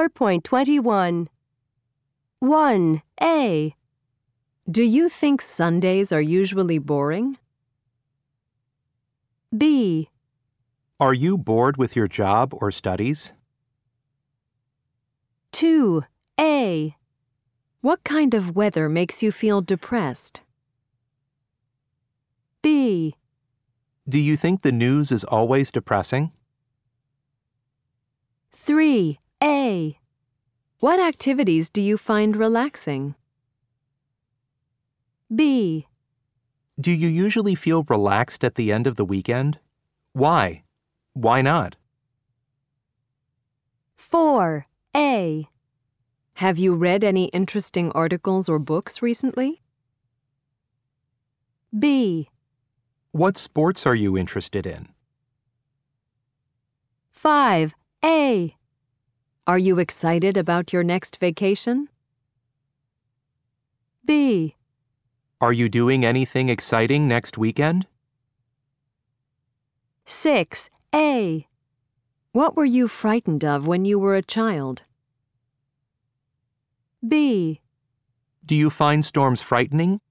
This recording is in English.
4.21. 1A. Do you think Sundays are usually boring? B. Are you bored with your job or studies? 2A. What kind of weather makes you feel depressed? B. Do you think the news is always depressing? 3A. What activities do you find relaxing? B. Do you usually feel relaxed at the end of the weekend? Why? Why not? 4A. Have you read any interesting articles or books recently? B. What sports are you interested in? 5A. Are you excited about your next vacation? B. Are you doing anything exciting next weekend? 6A. What were you frightened of when you were a child? B. Do you find storms frightening